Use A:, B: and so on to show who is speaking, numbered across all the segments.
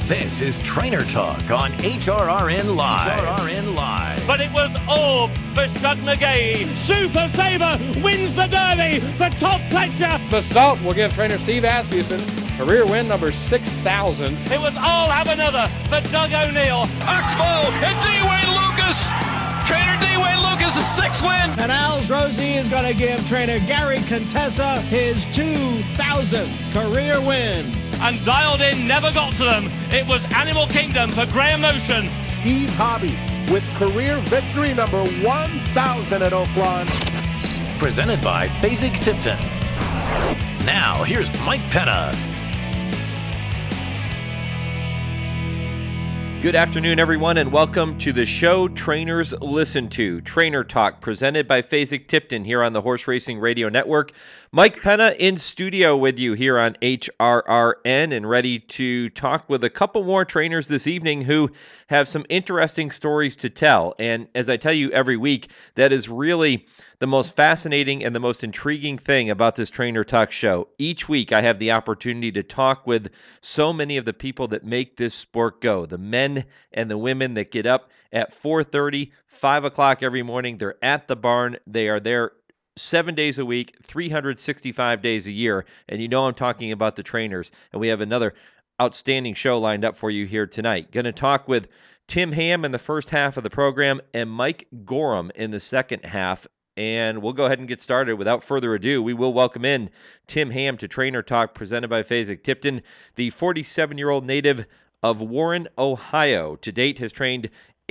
A: This is Trainer Talk on HRRN Live. HRRN Live.
B: But it was all for Shug McGee. Super Saver wins the Derby for Todd Pletcher.
C: The Salt will give trainer Steve Asmussen career win number 6,000.
B: It was all have another for Doug O'Neill.
D: Oxbow and D-Wayne Lucas. Trainer D-Wayne Lucas' 6th win.
E: And Al's Rosie is going to give trainer Gary Contessa his 2,000th career win.
B: And Dialed In never got to them. It was Animal Kingdom for Graham Motion.
F: Steve Hobby with career victory number 1,000 at Oaklawn.
A: Presented by Fasig-Tipton. Now, here's Mike Penna.
G: Good afternoon, everyone, and welcome to the show trainers listen to, Trainer Talk, presented by Fasig-Tipton here on the Horse Racing Radio Network. Mike Penna in studio with you here on HRRN and ready to talk with a couple more trainers this evening who have some interesting stories to tell. And as I tell you every week, that is really the most fascinating and the most intriguing thing about this Trainer Talk show. Each week I have the opportunity to talk with so many of the people that make this sport go, the men and the women that get up at 4:30, 5 o'clock every morning. They're at the barn. They are there 7 days a week, 365 days a year. And you know I'm talking about the trainers. And we have another outstanding show lined up for you here tonight. Going to talk with Tim Ham in the first half of the program and Mike Gorham in the second half. And we'll go ahead and get started. Without further ado, we will welcome in Tim Ham to Trainer Talk, presented by Fasig-Tipton, the 47-year-old native of Warren, Ohio. To date has trained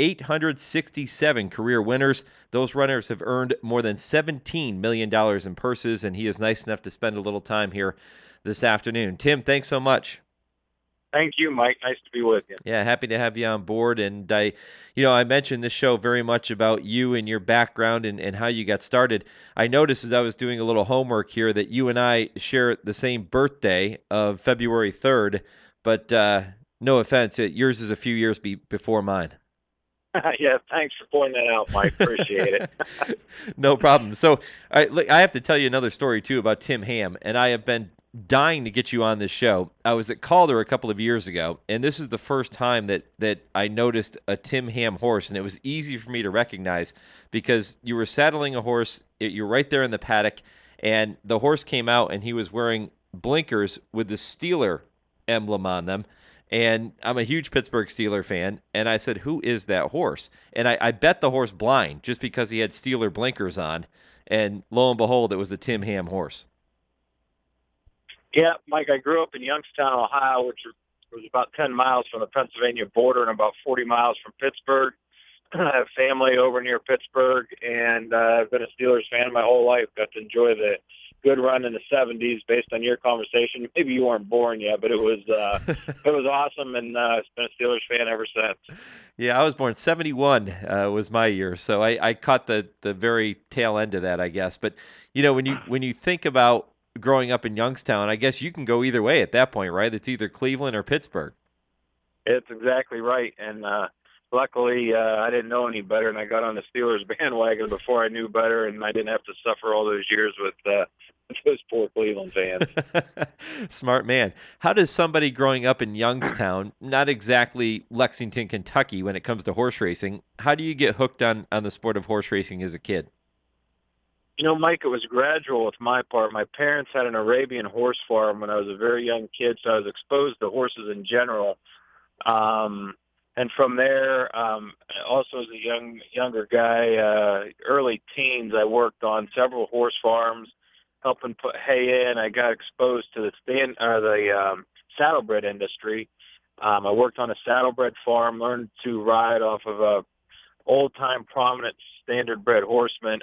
G: 867 career winners. Those runners have earned more than $17 million in purses, and he is nice enough to spend a little time here this afternoon. Tim, thanks so much.
H: Thank you, Mike. Nice to be with you.
G: Yeah, happy to have you on board. And I mentioned this show very much about you and your background and how you got started. I noticed as I was doing a little homework here that you and I share the same birthday of February 3rd, but no offense, yours is a few years before mine.
H: Yeah, thanks for pointing that out, Mike. Appreciate it.
G: No problem. So I have to tell you another story, too, about Tim Ham, and I have been dying to get you on this show. I was at Calder a couple of years ago, and this is the first time that I noticed a Tim Ham horse, and it was easy for me to recognize because you were saddling a horse, you're right there in the paddock, and the horse came out, and he was wearing blinkers with the Steeler emblem on them. And I'm a huge Pittsburgh Steeler fan, and I said, who is that horse? And I bet the horse blind just because he had Steeler blinkers on, and lo and behold, it was the Tim Ham horse.
H: Yeah, Mike, I grew up in Youngstown, Ohio, which was about 10 miles from the Pennsylvania border and about 40 miles from Pittsburgh. I have family over near Pittsburgh, and I've been a Steelers fan my whole life. Got to enjoy the good run in the 70s based on your conversation. Maybe you weren't born yet, but it was awesome, and I've been a Steelers fan ever since.
G: Yeah, I was born 71 was my year, so I caught the very tail end of that, I guess. But, when you think about growing up in Youngstown, I guess you can go either way at that point, right? It's either Cleveland or Pittsburgh.
H: It's exactly right, and luckily I didn't know any better, and I got on the Steelers bandwagon before I knew better, and I didn't have to suffer all those years with those poor Cleveland fans.
G: Smart man. How does somebody growing up in Youngstown, not exactly Lexington, Kentucky, when it comes to horse racing, how do you get hooked on the sport of horse racing as a kid?
H: Mike, it was gradual with my part. My parents had an Arabian horse farm when I was a very young kid, so I was exposed to horses in general. And from there, also as a younger guy, early teens, I worked on several horse farms, helping put hay in. I got exposed to the saddlebred industry. I worked on a saddlebred farm, learned to ride off of a old-time prominent saddlebred horseman.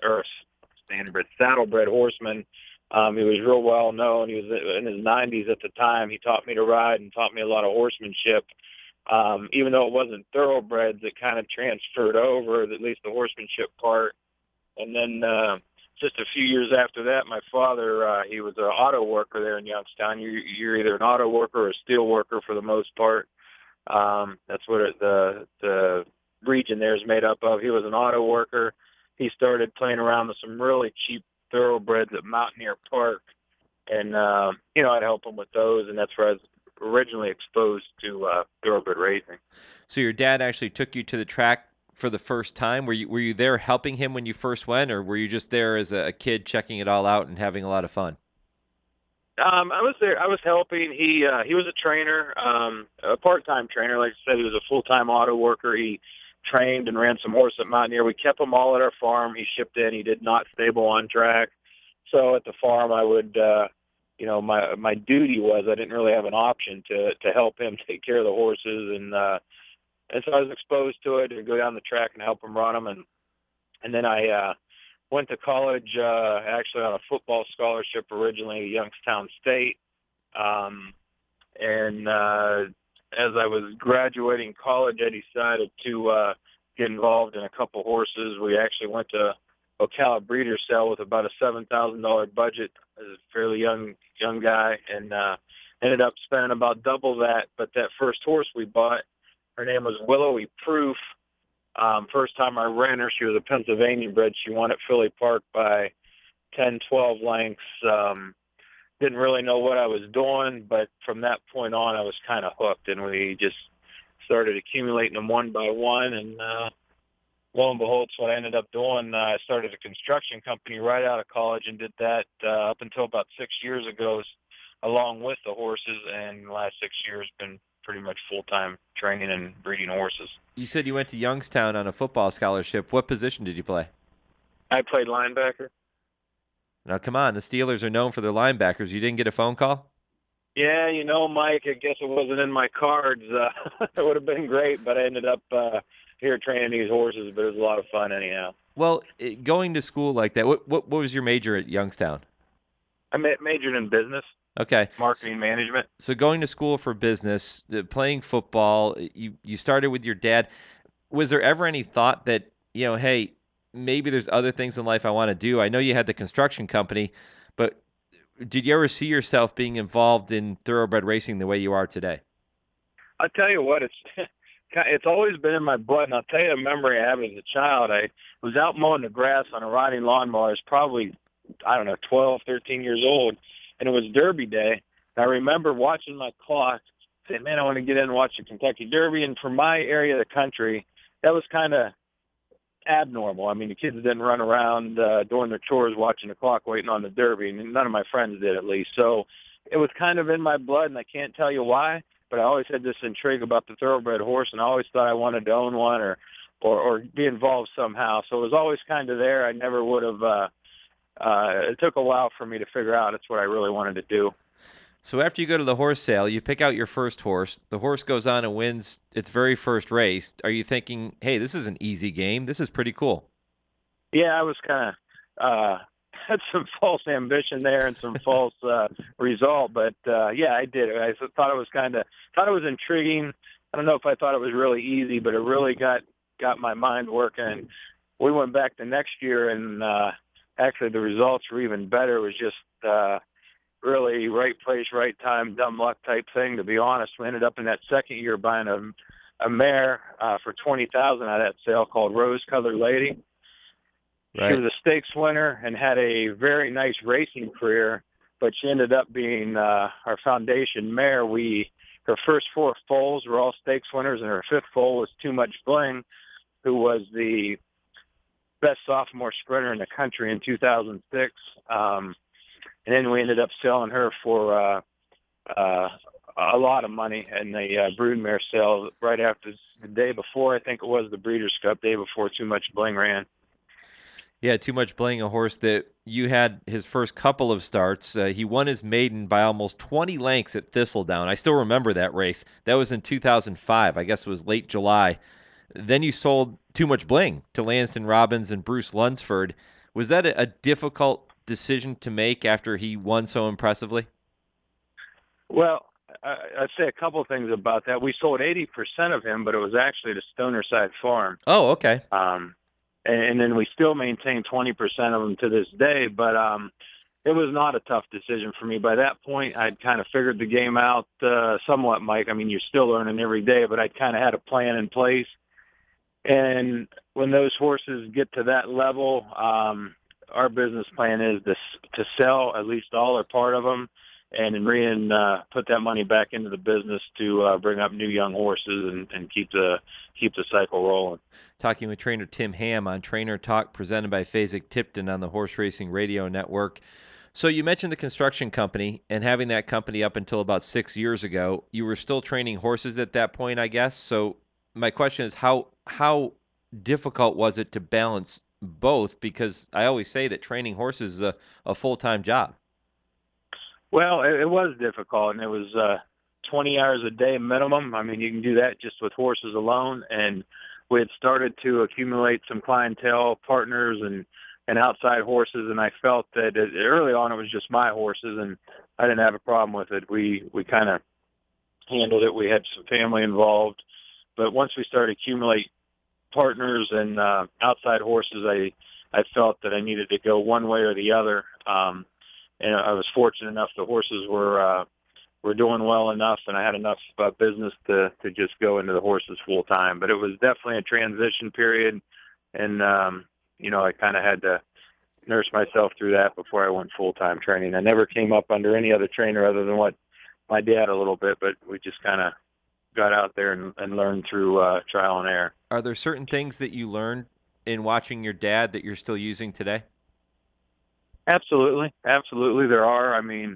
H: He was real well known. He was in his 90s at the time. He taught me to ride and taught me a lot of horsemanship. Even though it wasn't thoroughbreds, it kind of transferred over, at least the horsemanship part. And then just a few years after that, my father, he was an auto worker there in Youngstown. You're either an auto worker or a steel worker for the most part. That's what the region there is made up of. He was an auto worker. He started playing around with some really cheap thoroughbreds at Mountaineer Park. And, I'd help him with those, and that's where I was originally exposed to thoroughbred racing.
G: So your dad actually took you to the track for the first time. Were you there helping him when you first went, or were you just there as a kid checking it all out and having a lot of fun?
H: I was there. I was helping. He was a trainer, a part-time trainer. Like I said, he was a full-time auto worker. He trained and ran some horses at Mountaineer. We kept him all at our farm. He shipped in. He did not stable on track. So at the farm, I would, my duty was I didn't really have an option to help him take care of the horses, and so I was exposed to it and go down the track and help him run them, and then I went to college actually on a football scholarship originally at Youngstown State, and as I was graduating college, I decided to get involved in a couple horses. We actually went to Ocala Breeder Sale with about a $7,000 budget as a fairly young guy, and ended up spending about double that. But that first horse we bought, her name was Willowy Proof. First time I ran her, she was a Pennsylvania bred. She won at Philly Park by 10, 12 lengths. Didn't really know what I was doing, but from that point on, I was kind of hooked, and we just started accumulating them one by one, and lo and behold, it's what I ended up doing. I started a construction company right out of college and did that up until about 6 years ago, along with the horses, and the last 6 years been pretty much full-time training and breeding horses.
G: You said you went to Youngstown on a football scholarship. What position did you play?
H: I played linebacker.
G: Now, come on. The Steelers are known for their linebackers. You didn't get a phone call?
H: Yeah, Mike, I guess it wasn't in my cards. It would have been great, but I ended up here training these horses, but it was a lot of fun anyhow.
G: Well, going to school like that, what was your major at Youngstown?
H: I majored in business.
G: Okay.
H: Marketing management.
G: So going to school for business, playing football, you started with your dad. Was there ever any thought that, hey, maybe there's other things in life I want to do? I know you had the construction company, but did you ever see yourself being involved in thoroughbred racing the way you are today?
H: I'll tell you what, it's always been in my blood, and I'll tell you a memory I have as a child. I was out mowing the grass on a riding lawnmower. I was probably, 12, 13 years old, and it was Derby day. And I remember watching my clock, saying, man, I want to get in and watch the Kentucky Derby. And for my area of the country, that was kind of abnormal. I mean, the kids didn't run around doing their chores watching the clock waiting on the Derby, and none of my friends did, at least. So it was kind of in my blood, and I can't tell you why, but I always had this intrigue about the thoroughbred horse, and I always thought I wanted to own one or be involved somehow. So it was always kind of there. I never would have it took a while for me to figure out it's what I really wanted to do.
G: So after you go to the horse sale, you pick out your first horse. The horse goes on and wins its very first race. Are you thinking, hey, this is an easy game. This is pretty cool?
H: Yeah, I was kind of had some false ambition there and some false result. But, yeah, I did. I thought it was intriguing. I don't know if I thought it was really easy, but it really got my mind working. We went back the next year, and actually the results were even better. It was just really right place, right time, dumb luck type thing, to be honest. We ended up in that second year buying a mare for $20,000 out of that sale called Rose Colored Lady. Right. She was a stakes winner and had a very nice racing career, but she ended up being our foundation mare. Her first four foals were all stakes winners, and her fifth foal was Too Much Bling, who was the best sophomore sprinter in the country in 2006. And then we ended up selling her for a lot of money in the broodmare sale right after the day before. I think it was the Breeders' Cup, day before Too Much Bling ran.
G: Yeah, Too Much Bling, a horse that you had his first couple of starts. He won his maiden by almost 20 lengths at Thistledown. I still remember that race. That was in 2005. I guess it was late July. Then you sold Too Much Bling to Lanston Robbins and Bruce Lunsford. Was that a difficult decision to make after he won so impressively?
H: Well, I'd say a couple things about that. We sold 80% of him, but it was actually to Stonerside Farm.
G: Oh, okay.
H: And then we still maintain 20% of them to this day. But it was not a tough decision for me. By that point, I'd kind of figured the game out somewhat, Mike. I mean, you're still learning every day, but I'd kind of had a plan in place. And when those horses get to that level, our business plan is to sell at least all or part of them put that money back into the business to bring up new young horses and keep the cycle rolling.
G: Talking with trainer Tim Ham on Trainer Talk, presented by Fasig-Tipton on the Horse Racing Radio Network. So you mentioned the construction company, and having that company up until about 6 years ago, you were still training horses at that point, I guess. So my question is, how difficult was it to balance both? Because I always say that training horses is a full-time job.
H: Well, it was difficult, and it was 20 hours a day minimum. I mean, you can do that just with horses alone, and we had started to accumulate some clientele, partners, and outside horses, and I felt that early on it was just my horses, and I didn't have a problem with it. We kind of handled it. We had some family involved, but once we started to accumulate partners and outside horses, I felt that I needed to go one way or the other. And I was fortunate enough the horses were doing well enough, and I had enough business to just go into the horses full time. But it was definitely a transition period, and I kind of had to nurse myself through that before I went full time training. I never came up under any other trainer other than what my dad a little bit, but we just kind of got out there and learned through trial and error.
G: Are there certain things that you learned in watching your dad that you're still using today?
H: Absolutely. There are. I mean,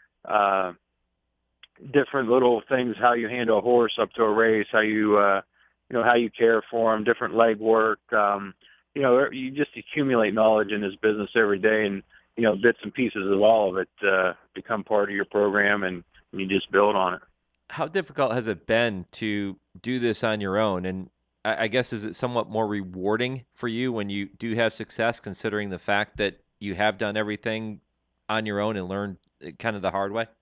H: different little things, how you handle a horse up to a race, how you care for him, different leg work. You just accumulate knowledge in this business every day, and, bits and pieces of all of it become part of your program, and you just build on it.
G: How difficult has it been to do this on your own? And I guess, is it somewhat more rewarding for you when you do have success, considering the fact that you have done everything on your own and learned kind of the hard way?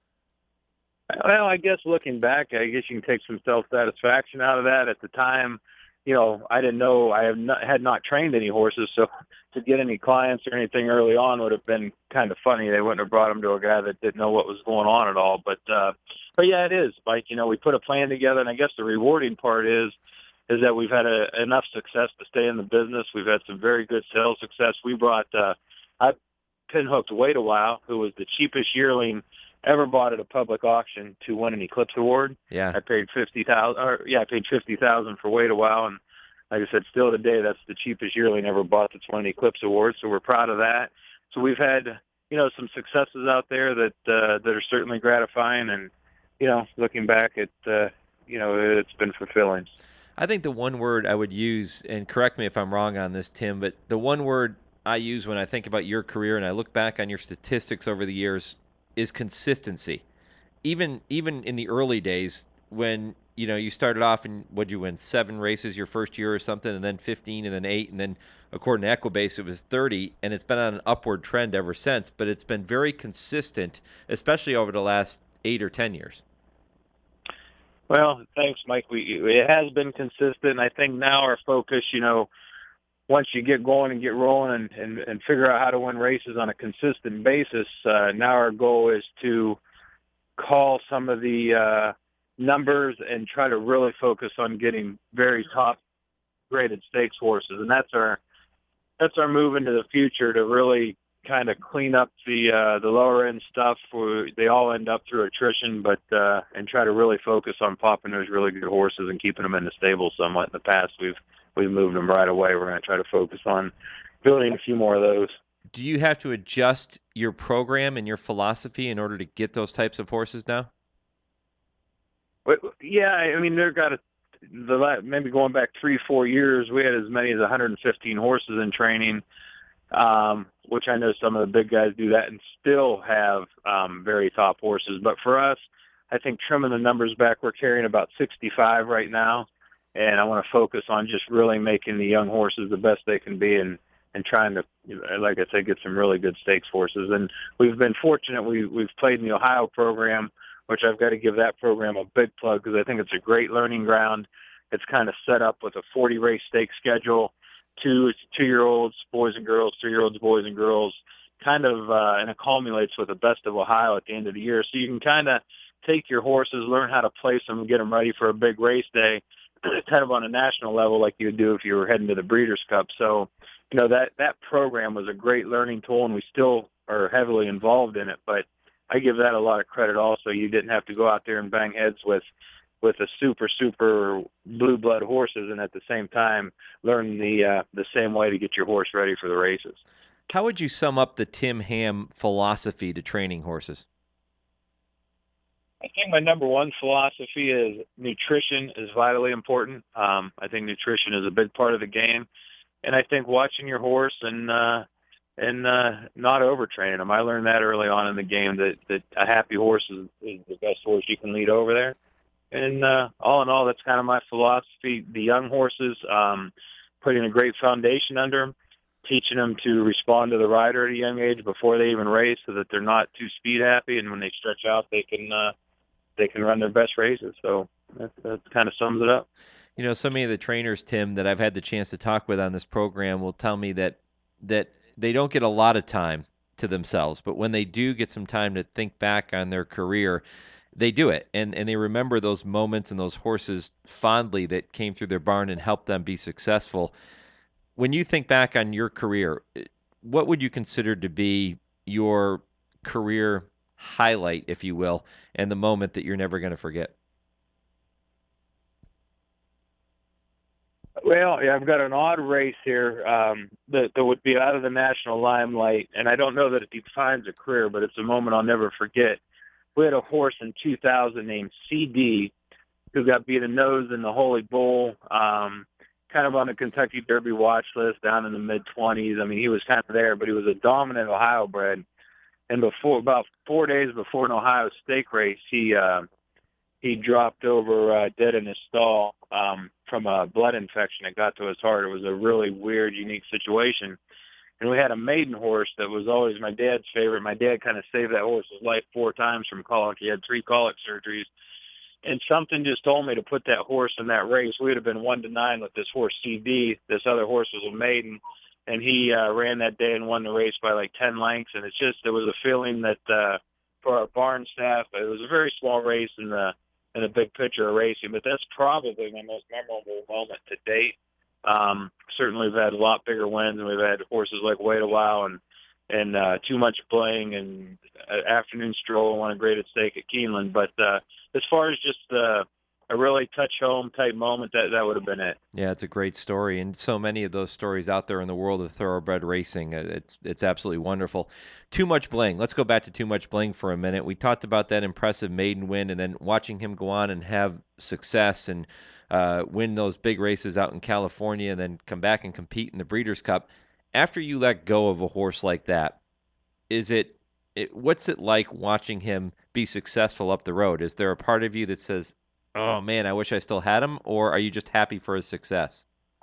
H: Well, I guess looking back, I guess you can take some self-satisfaction out of that. At the time, I didn't know, had not trained any horses, so to get any clients or anything early on would have been kind of funny. They wouldn't have brought them to a guy that didn't know what was going on at all. But yeah, it is. Like, we put a plan together, and I guess the rewarding part is that we've had enough success to stay in the business. We've had some very good sales success. We brought, I pinhooked Wait a While, who was the cheapest yearling ever bought at a public auction, to win an Eclipse Award.
G: Yeah.
H: I paid $50,000 for Wait a While, and like I said, still today, that's the cheapest yearling ever bought that's won an Eclipse Award. So we're proud of that. So we've had, some successes out there that are certainly gratifying, and looking back at, it's been fulfilling.
G: I think the one word I would use, and correct me if I'm wrong on this, Tim, but the one word I use when I think about your career and I look back on your statistics over the years is consistency. Even in the early days when, you started off and would you win 7 races your first year or something, and then 15, and then 8, and then according to Equibase it was 30, and it's been on an upward trend ever since, but it's been very consistent, especially over the last 8 or 10 years.
H: Well, thanks, Mike. It has been consistent. I think now our focus, once you get going and get rolling and figure out how to win races on a consistent basis, now our goal is to call some of the numbers and try to really focus on getting very top graded stakes horses. And that's our move into the future, to really kind of clean up the lower end stuff where they all end up through attrition, but and try to really focus on popping those really good horses and keeping them in the stable somewhat. In the past, we've moved them right away. We're going to try to focus on building a few more of those.
G: Do you have to adjust your program and your philosophy in order to get those types of horses now?
H: Yeah, I mean, maybe going back 3-4 years, we had as many as 115 horses in training, which I know some of the big guys do that and still have very top horses. But for us, I think trimming the numbers back, we're carrying about 65 right now, and I want to focus on just really making the young horses the best they can be, and trying to, like I said, get some really good stakes horses. And we've been fortunate. We've played in the Ohio program, which I've got to give that program a big plug because I think it's a great learning ground. It's kind of set up with a 40-race stakes schedule, 2-year-olds, boys and girls, 3-year-olds, boys and girls, kind of, and it culminates with the best of Ohio at the end of the year. So you can kind of take your horses, learn how to place them, and get them ready for a big race day, kind of on a national level like you would do if you were heading to the Breeders' Cup. So, that program was a great learning tool, and we still are heavily involved in it. But I give that a lot of credit also. You didn't have to go out there and bang heads with a super blue blood horses, and at the same time learn the same way to get your horse ready for the races.
G: How would you sum up the Tim Ham philosophy to training horses?
H: I think my number one philosophy is nutrition is vitally important. I think nutrition is a big part of the game, and I think watching your horse and not overtraining them. I learned that early on in the game that a happy horse is the best horse you can lead over there. And all in all, that's kind of my philosophy. The young horses, putting a great foundation under them, teaching them to respond to the rider at a young age before they even race, so that they're not too speed happy, and when they stretch out, they can run their best races. So that kind of sums it up.
G: You know, so many of the trainers, Tim, that I've had the chance to talk with on this program will tell me that they don't get a lot of time to themselves, but when they do get some time to think back on their career, they do it, and they remember those moments and those horses fondly that came through their barn and helped them be successful. When you think back on your career, what would you consider to be your career highlight, if you will, and the moment that you're never going to forget?
H: Well, yeah, I've got an odd race here that would be out of the national limelight, and I don't know that it defines a career, but it's a moment I'll never forget. We had a horse in 2000 named CD who got beat a nose in the Holy Bull, kind of on the Kentucky Derby watch list down in the mid-20s. I mean, he was kind of there, but he was a dominant Ohio bred. And about 4 days before an Ohio stake race, he dropped over dead in his stall from a blood infection that got to his heart. It was a really weird, unique situation. And we had a maiden horse that was always my dad's favorite. My dad kind of saved that horse's life 4 times from colic. He had 3 colic surgeries. And something just told me to put that horse in that race. We would have been 1-9 with this horse CD. This other horse was a maiden. And he ran that day and won the race by like 10 lengths. And it's just, there was a feeling that for our barn staff, it was a very small race in the big picture of racing. But that's probably my most memorable moment to date. Certainly we've had a lot bigger wins, and we've had horses like Wait a While and Too Much Bling and Afternoon Stroll won a great at stake at Keeneland. But as far as just a really touch-home type moment, that would have been it.
G: Yeah, it's a great story, and so many of those stories out there in the world of thoroughbred racing. It's absolutely wonderful. Too Much Bling. Let's go back to Too Much Bling for a minute. We talked about that impressive maiden win, and then watching him go on and have success and win those big races out in California, and then come back and compete in the Breeders' Cup. After you let go of a horse like that, what's it like watching him be successful up the road? Is there a part of you that says, oh man, I wish I still had him, or are you just happy for his success?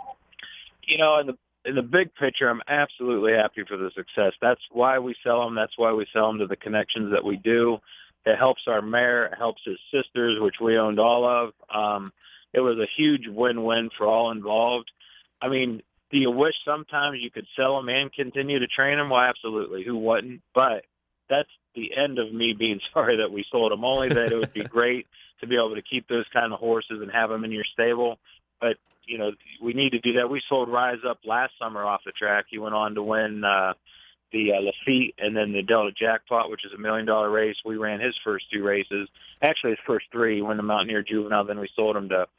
H: You know, in the big picture, I'm absolutely happy for the success. That's why we sell him. That's why we sell him to the connections that we do. It helps our mare. It helps his sisters, which we owned all of. It was a huge win-win for all involved. I mean, do you wish sometimes you could sell him and continue to train him? Well, absolutely. Who wouldn't? But that's the end of me being sorry that we sold him. Only that it would be great to be able to keep those kind of horses and have them in your stable. But, you know, we need to do that. We sold Rise Up last summer off the track. He went on to win the Lafitte and then the Delta Jackpot, which is $1 million race. We ran his first 2 races. Actually, his first 3. He won the Mountaineer Juvenile. Then we sold him to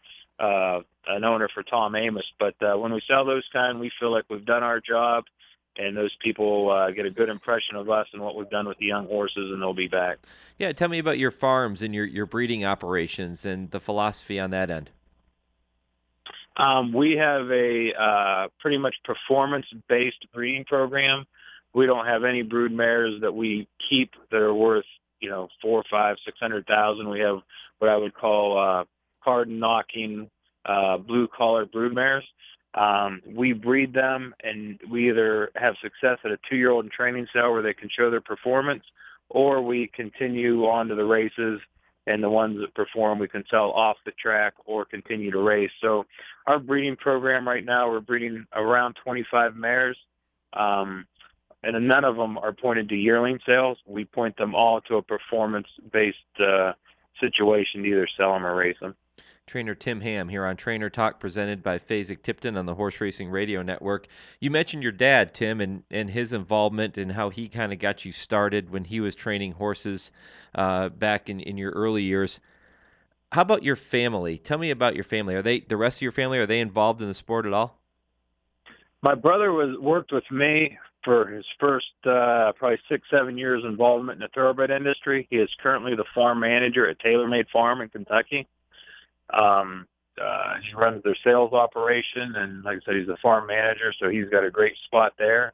H: an owner for Tom Amos. But when we sell those kind, we feel like we've done our job, and those people get a good impression of us and what we've done with the young horses, and they'll be back.
G: Yeah, tell me about your farms and your breeding operations and the philosophy on that end.
H: We have a pretty much performance-based breeding program. We don't have any brood mares that we keep that are worth, you know, $400,000, $500,000, $600,000. We have what I would call card-knocking blue-collar brood mares. We breed them, and we either have success at a 2-year-old in training cell where they can show their performance, or we continue on to the races, and the ones that perform we can sell off the track or continue to race. So our breeding program right now, we're breeding around 25 mares, and none of them are pointed to yearling sales. We point them all to a performance-based situation to either sell them or race them.
G: Trainer Tim Ham here on Trainer Talk, presented by Fasig-Tipton on the Horse Racing Radio Network. You mentioned your dad, Tim, and his involvement and how he kind of got you started when he was training horses back in your early years. How about your family? Tell me about your family. Are the rest of your family, are they involved in the sport at all?
H: My brother worked with me for his first probably 6-7 years involvement in the thoroughbred industry. He is currently the farm manager at TaylorMade Farm in Kentucky. He runs their sales operation, and like I said, he's the farm manager, so he's got a great spot there.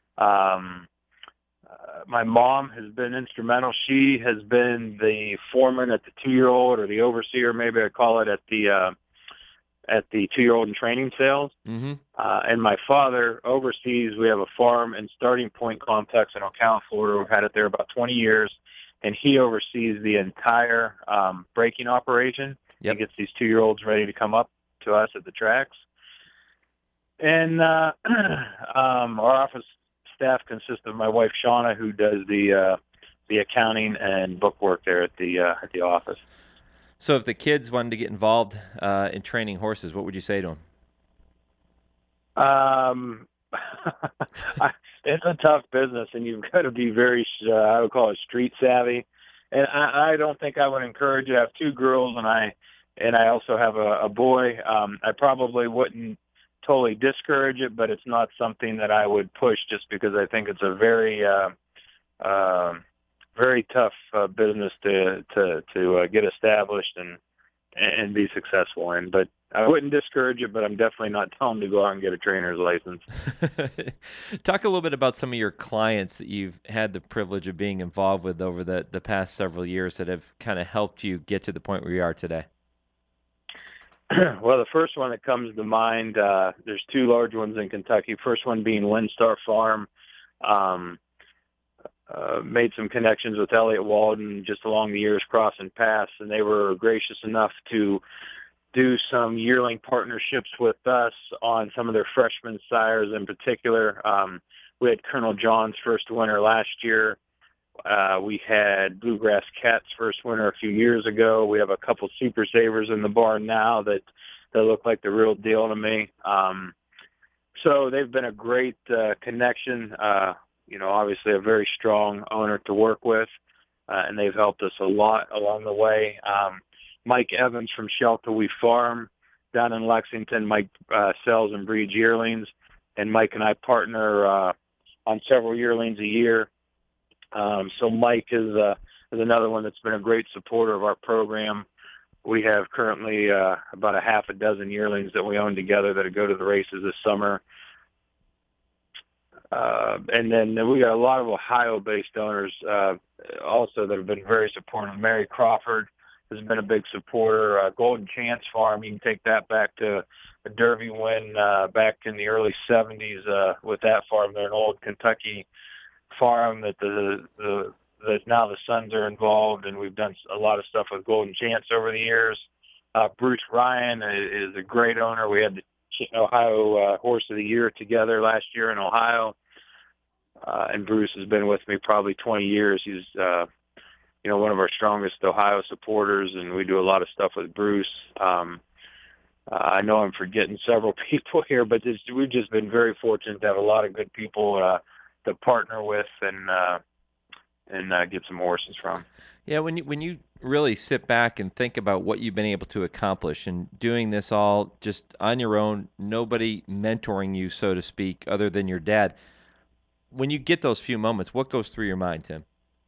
H: My mom has been instrumental. She has been the foreman at the 2-year-old, or the overseer, maybe I call it, at the 2-year-old in training sales.
G: Mm-hmm.
H: And my father oversees, we have a farm and starting point complex in Ocala, Florida. We've had it there about 20 years, and he oversees the entire breaking operation.
G: Yep.
H: He gets these 2-year-olds ready to come up to us at the tracks. And our office staff consists of my wife, Shauna, who does the accounting and book work there at the office.
G: So if the kids wanted to get involved in training horses, what would you say to them?
H: It's a tough business, and you've got to be very, I would call it street savvy. And I don't think I would encourage it. I have 2 girls, and I also have a boy. I probably wouldn't totally discourage it, but it's not something that I would push, just because I think it's a very very tough business to get established and be successful in. But I wouldn't discourage it, but I'm definitely not telling them to go out and get a trainer's license.
G: Talk a little bit about some of your clients that you've had the privilege of being involved with over the past several years that have kind of helped you get to the point where you are today.
H: Well, the first one that comes to mind, there's 2 large ones in Kentucky. First one being Windstar Farm. Made some connections with Elliott Walden just along the years, crossing paths, and they were gracious enough to do some yearling partnerships with us on some of their freshman sires in particular. We had Colonel John's first winner last year. We had Bluegrass Cat's first winner a few years ago. We have a couple Super Savers in the barn now that look like the real deal to me. So they've been a great connection. Obviously a very strong owner to work with, and they've helped us a lot along the way. Mike Evans from Sheltowee Farm down in Lexington. Mike sells and breeds yearlings, and Mike and I partner on several yearlings a year. So Mike is another one that's been a great supporter of our program. We have currently about a half a dozen yearlings that we own together that go to the races this summer. And then we got a lot of Ohio-based owners also that have been very supportive. Mary Crawford has been a big supporter. Golden Chance Farm, you can take that back to a Derby win back in the early 70s with that farm. They're an old Kentucky farm that that now the sons are involved, and we've done a lot of stuff with Golden Chance over the years. Bruce Ryan is a great owner. We had the Ohio Horse of the Year together last year in Ohio. And Bruce has been with me probably 20 years. He's, one of our strongest Ohio supporters, and we do a lot of stuff with Bruce. I know I'm forgetting several people here, but we've just been very fortunate to have a lot of good people to partner with and get some horses from.
G: Yeah, when you really sit back and think about what you've been able to accomplish and doing this all just on your own, nobody mentoring you, so to speak, other than your dad. When you get those few moments, what goes through your mind, Tim?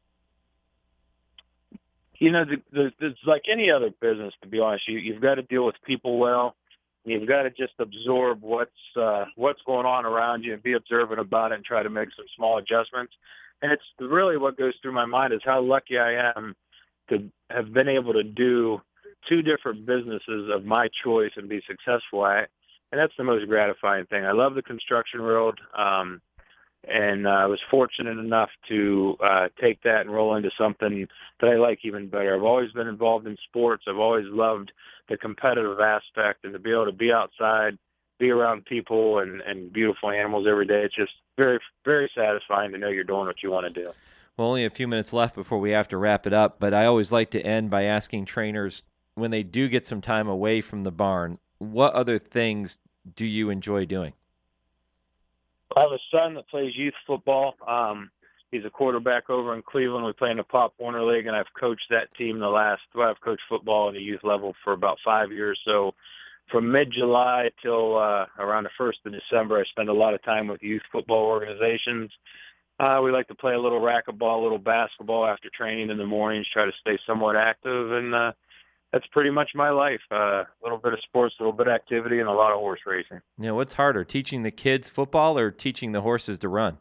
H: It's like any other business, to be honest. You've got to deal with people well. You've got to just absorb what's going on around you and be observant about it and try to make some small adjustments. And it's really what goes through my mind is how lucky I am to have been able to do 2 different businesses of my choice and be successful at it. And that's the most gratifying thing. I love the construction world. And I was fortunate enough to take that and roll into something that I like even better. I've always been involved in sports. I've always loved the competitive aspect, and to be able to be outside, be around people and beautiful animals every day. It's just very, very satisfying to know you're doing what you want to do.
G: Well, only a few minutes left before we have to wrap it up, but I always like to end by asking trainers when they do get some time away from the barn, what other things do you enjoy doing?
H: I have a son that plays youth football. He's a quarterback over in Cleveland. We play in the Pop Warner League, and I've coached that team I've coached football at the youth level for about 5 years. So from mid-July till around the 1st of December, I spend a lot of time with youth football organizations. We like to play a little racquetball, a little basketball after training in the mornings, try to stay somewhat active, and that's pretty much my life. A little bit of sports, a little bit of activity, and a lot of horse racing.
G: Yeah, what's harder, teaching the kids football or teaching the horses to run?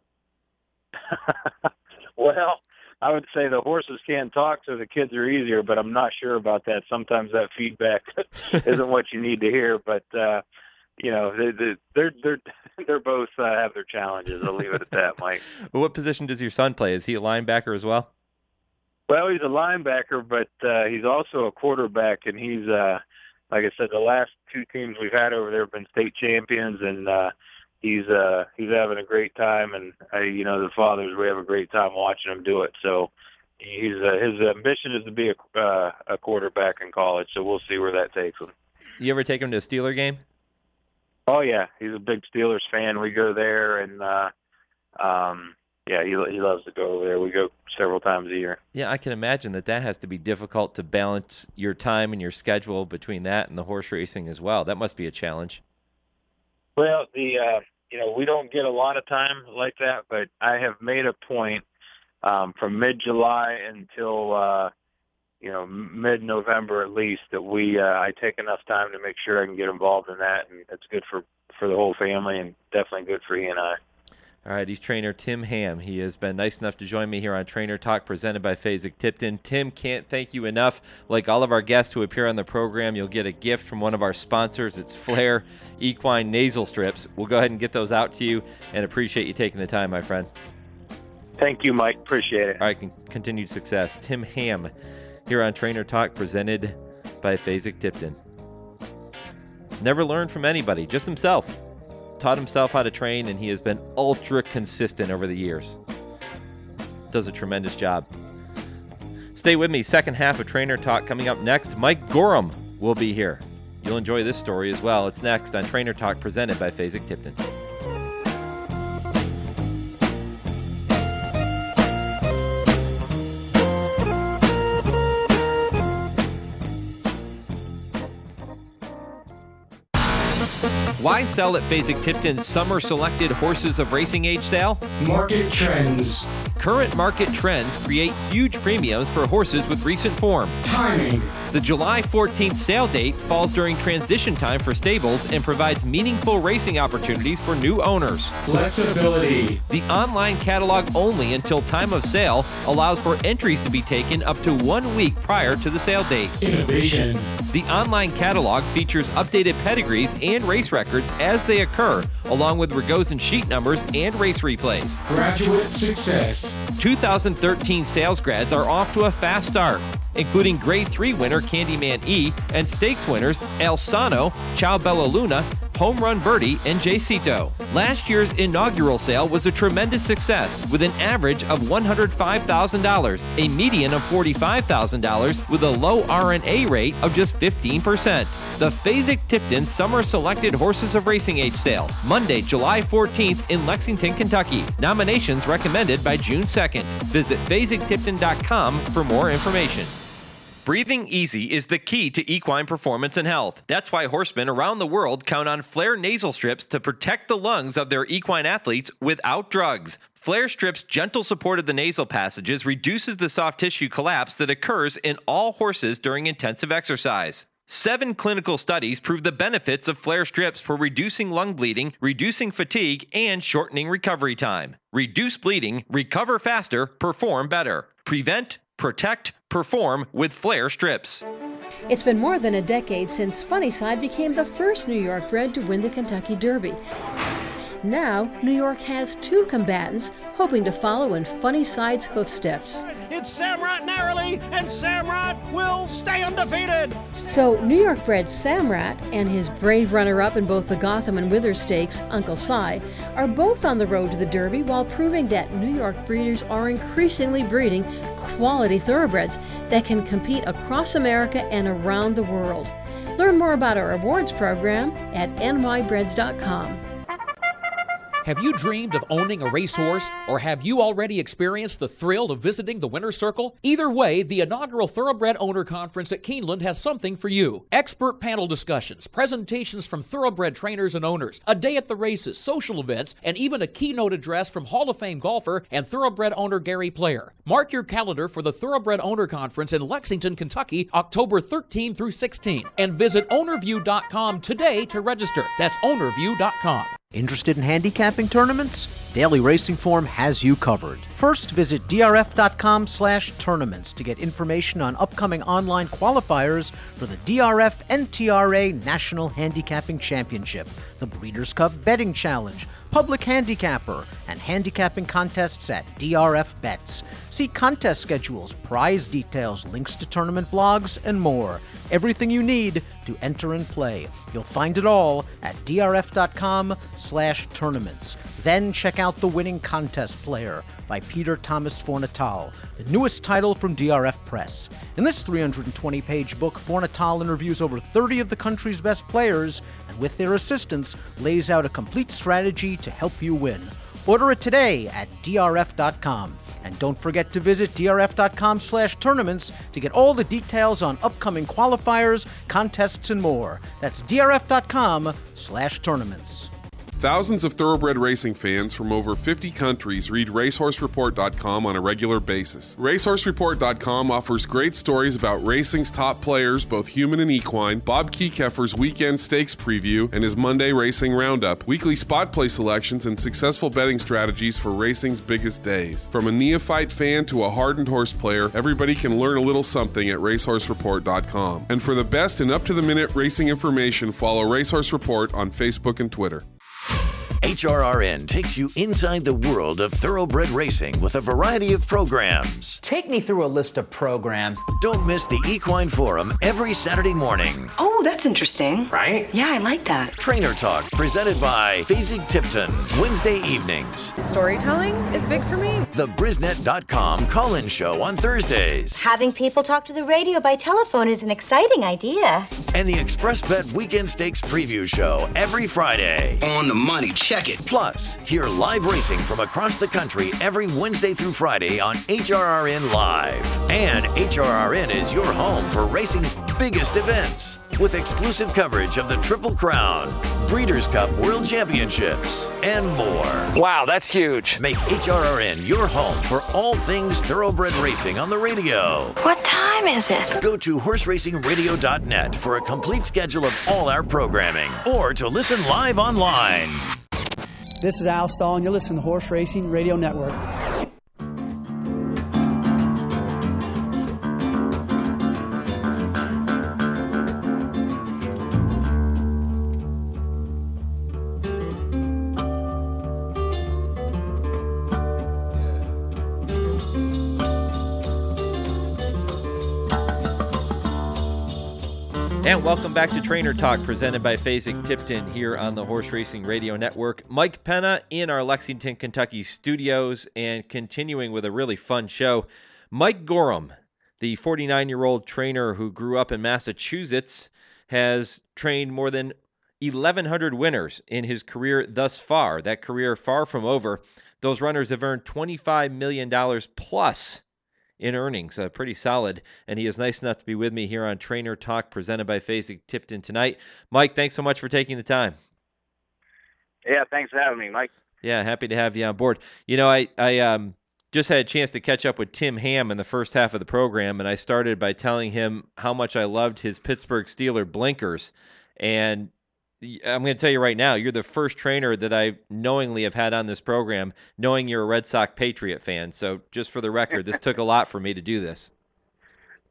H: Well, I would say the horses can't talk, so the kids are easier, but I'm not sure about that. Sometimes that feedback isn't what you need to hear, but you know, they're both have their challenges. I'll leave it at that, Mike.
G: Well, what position does your son play? Is he a linebacker as well?
H: Well, he's a linebacker, but he's also a quarterback, and he's like I said, the last 2 teams we've had over there have been state champions, and he's having a great time, and the fathers, we have a great time watching him do it. So his ambition is to be a quarterback in college. So we'll see where that takes him.
G: You ever take him to a Steeler game?
H: Oh yeah, he's a big Steelers fan. We go there, and he loves to go over there. We go several times a year.
G: Yeah, I can imagine that has to be difficult to balance your time and your schedule between that and the horse racing as well. That must be a challenge.
H: Well, we don't get a lot of time like that, but I have made a point from mid-July until mid-November at least that I take enough time to make sure I can get involved in that, and it's good for the whole family and definitely good for he and I.
G: All right, he's trainer Tim Ham. He has been nice enough to join me here on Trainer Talk presented by Fasig-Tipton. Tim, can't thank you enough. Like all of our guests who appear on the program, you'll get a gift from one of our sponsors. It's Flair Equine Nasal Strips. We'll go ahead and get those out to you, and appreciate you taking the time, my friend.
H: Thank you, Mike. Appreciate it.
G: All right, continued success. Tim Ham here on Trainer Talk presented by Fasig-Tipton. Never learned from anybody, just himself. Taught himself how to train, and he has been ultra consistent over the years. Does a tremendous job. Stay with me. Second half of Trainer Talk coming up next. Mike Gorham will be here. You'll enjoy this story as well. It's next on Trainer Talk presented by Fasig-Tipton. Why sell at Fasig-Tipton's Summer Selected Horses of Racing Age sale?
I: Market trends.
G: Current market trends create huge premiums for horses with recent form.
I: Timing.
G: The July 14th sale date falls during transition time for stables and provides meaningful racing opportunities for new owners.
I: Flexibility.
G: The online catalog only until time of sale allows for entries to be taken up to 1 week prior to the sale date.
I: Innovation.
G: The online catalog features updated pedigrees and race records as they occur, along with Ragozin sheet numbers and race replays.
I: Graduate success.
G: 2013 sales grads are off to a fast start, including Grade 3 winner Candyman E and stakes winners El Sano, Ciao Bella Luna, Home Run Birdie, and Jaycito. Last year's inaugural sale was a tremendous success with an average of $105,000, a median of $45,000 with a low RNA rate of just 15%. The Fasig-Tipton Summer Selected Horses of Racing Age sale, Monday, July 14th in Lexington, Kentucky. Nominations recommended by June 2nd. Visit FasigTipton.com for more information. Breathing easy is the key to equine performance and health. That's why horsemen around the world count on Flair nasal strips to protect the lungs of their equine athletes without drugs. Flair strips' gentle support of the nasal passages reduces the soft tissue collapse that occurs in all horses during intensive exercise. 7 clinical studies prove the benefits of Flair strips for reducing lung bleeding, reducing fatigue, and shortening recovery time. Reduce bleeding, recover faster, perform better. Prevent, protect, perform with Flair strips.
J: It's been more than a decade since Funnyside became the first New York bred to win the Kentucky Derby. Now, New York has 2 combatants hoping to follow in Funny Side's hoofsteps.
E: It's Samrat narrowly, and Samrat will stay undefeated.
J: So, New York-bred Samrat and his brave runner-up in both the Gotham and Withers Stakes, Uncle Si, are both on the road to the Derby while proving that New York breeders are increasingly breeding quality thoroughbreds that can compete across America and around the world. Learn more about our awards program at nybreds.com.
K: Have you dreamed of owning a racehorse, or have you already experienced the thrill of visiting the Winner's Circle? Either way, the inaugural Thoroughbred Owner Conference at Keeneland has something for you. Expert panel discussions, presentations from thoroughbred trainers and owners, a day at the races, social events, and even a keynote address from Hall of Fame golfer and thoroughbred owner Gary Player. Mark your calendar for the Thoroughbred Owner Conference in Lexington, Kentucky, October 13 through 16, and visit ownerview.com today to register. That's ownerview.com.
L: Interested in handicapping tournaments? Daily Racing Form has you covered. First, visit drf.com/tournaments to get information on upcoming online qualifiers for the DRF NTRA National Handicapping Championship, the Breeders' Cup Betting Challenge, Public Handicapper, and handicapping contests at DRF Bets. See contest schedules, prize details, links to tournament blogs, and more. Everything you need to enter and play. You'll find it all at drf.com/tournaments. Then check out The Winning Contest Player by Peter Thomas Fornatal, the newest title from DRF Press. In this 320-page book, Fornatal interviews over 30 of the country's best players, and with their assistance, lays out a complete strategy to help you win. Order it today at drf.com. And don't forget to visit drf.com/tournaments to get all the details on upcoming qualifiers, contests, and more. That's drf.com/tournaments.
M: Thousands of thoroughbred racing fans from over 50 countries read RacehorseReport.com on a regular basis. RacehorseReport.com offers great stories about racing's top players, both human and equine, Bob Kekeffer's weekend stakes preview, and his Monday racing roundup, weekly spot play selections, and successful betting strategies for racing's biggest days. From a neophyte fan to a hardened horse player, everybody can learn a little something at RacehorseReport.com. And for the best and up-to-the-minute racing information, follow Racehorse Report on Facebook and Twitter.
A: HRRN takes you inside the world of thoroughbred racing with a variety of programs.
N: Take me through a list of programs.
A: Don't miss the Equine Forum every Saturday morning.
O: Oh, that's interesting.
N: Right?
O: Yeah, I like that.
A: Trainer Talk, presented by Fasig Tipton, Wednesday evenings.
P: Storytelling is big for me.
A: The Brisnet.com call-in show on Thursdays.
Q: Having people talk to the radio by telephone is an exciting idea.
A: And the Express Bet Weekend Stakes preview show every Friday.
R: On the money, check it.
A: Plus, hear live racing from across the country every Wednesday through Friday on HRRN Live. And HRRN is your home for racing's biggest events, with exclusive coverage of the Triple Crown, Breeders' Cup World Championships, and more.
N: Wow, that's huge.
A: Make HRRN your home for all things thoroughbred racing on the radio.
Q: What time is it?
A: Go to horseracingradio.net for a complete schedule of all our programming, or to listen live online.
S: This is Al Stahl, and you're listening to Horse Racing Radio Network.
G: And welcome back to Trainer Talk, presented by Fasig Tipton here on the Horse Racing Radio Network. Mike Penna in our Lexington, Kentucky studios, and continuing with a really fun show. Mike Gorham, the 49-year-old trainer who grew up in Massachusetts, has trained more than 1,100 winners in his career thus far. That career far from over. Those runners have earned $25 million plus in earnings. Pretty solid. And he is nice enough to be with me here on Trainer Talk, presented by Fasig Tipton tonight. Mike, thanks so much for taking the time.
H: Yeah, thanks for having me, Mike.
G: Yeah, happy to have you on board. You know, I just had a chance to catch up with Tim Ham in the first half of the program, and I started by telling him how much I loved his Pittsburgh Steelers blinkers. And I'm going to tell you right now, you're the first trainer that I knowingly have had on this program, knowing you're a Red Sox Patriot fan. So just for the record, this took a lot for me to do this.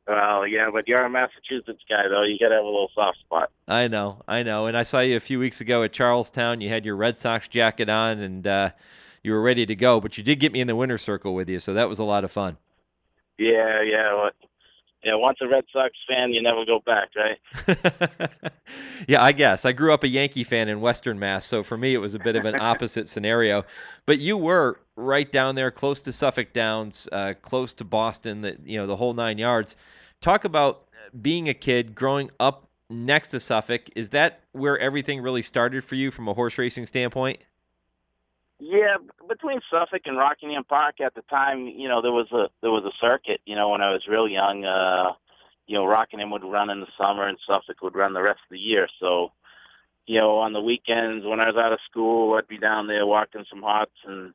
R: Well, yeah, but you're a Massachusetts guy, though. You got to have a little soft spot.
G: I know. And I saw you a few weeks ago at Charlestown. You had your Red Sox jacket on, and you were ready to go. But you did get me in the winner's circle with you, so that was a lot of fun.
R: Yeah. Well, once a Red Sox fan, you never go back, right?
G: Yeah, I guess. I grew up a Yankee fan in Western Mass, so for me it was a bit of an opposite scenario. But you were right down there, close to Suffolk Downs, close to Boston, the whole 9 yards. Talk about being a kid, growing up next to Suffolk. Is that where everything really started for you from a horse racing standpoint?
R: Yeah, between Suffolk and Rockingham Park at the time, there was a circuit. When I was real young, Rockingham would run in the summer and Suffolk would run the rest of the year. So, on the weekends when I was out of school, I'd be down there walking some hots and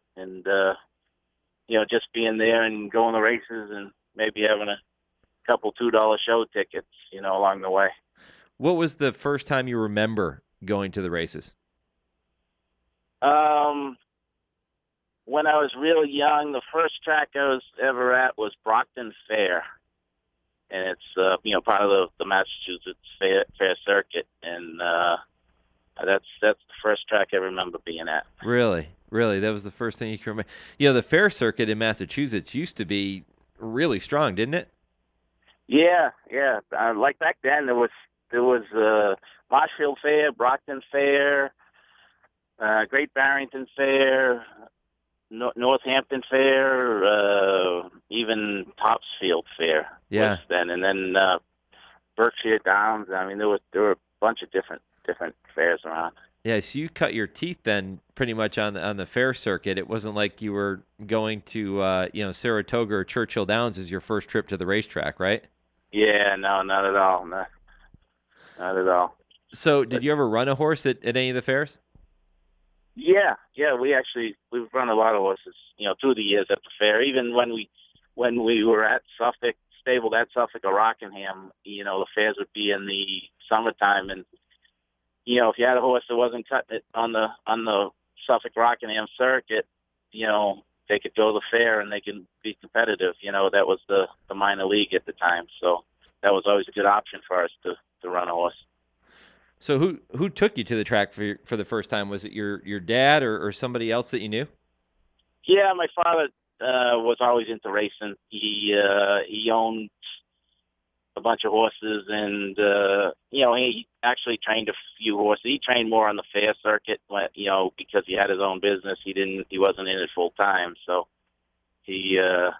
R: just being there and going to races and maybe having a couple $2 show tickets, along the way.
G: What was the first time you remember going to the races?
R: When I was real young, the first track I was ever at was Brockton Fair, and it's part of the Massachusetts Fair Circuit, and that's the first track I remember being at.
G: Really, that was the first thing you can remember. The Fair Circuit in Massachusetts used to be really strong, didn't it?
R: Yeah. Like back then, there was Marshfield Fair, Brockton Fair, Great Barrington Fair, Northampton Fair, even Topsfield Fair.
G: Yeah.
R: Then, and then Berkshire Downs. I mean, there were a bunch of different fairs around.
G: Yeah, so you cut your teeth then pretty much on the fair circuit. It wasn't like you were going to Saratoga or Churchill Downs as your first trip to the racetrack, right?
R: Yeah, no, not at all. No, not at all.
G: So, did you ever run a horse at any of the fairs?
R: Yeah, we've run a lot of horses, through the years at the fair. Even when we were at Suffolk, stabled at Suffolk or Rockingham, the fairs would be in the summertime, and if you had a horse that wasn't cutting it on the Suffolk Rockingham circuit, they could go to the fair and they can be competitive. That was the minor league at the time, so that was always a good option for us to run a horse.
G: So who took you to the track for the first time? Was it your dad or somebody else that you knew?
R: Yeah, my father was always into racing. He owned a bunch of horses, and he actually trained a few horses. He trained more on the fair circuit, because he had his own business. He wasn't in it full time, so he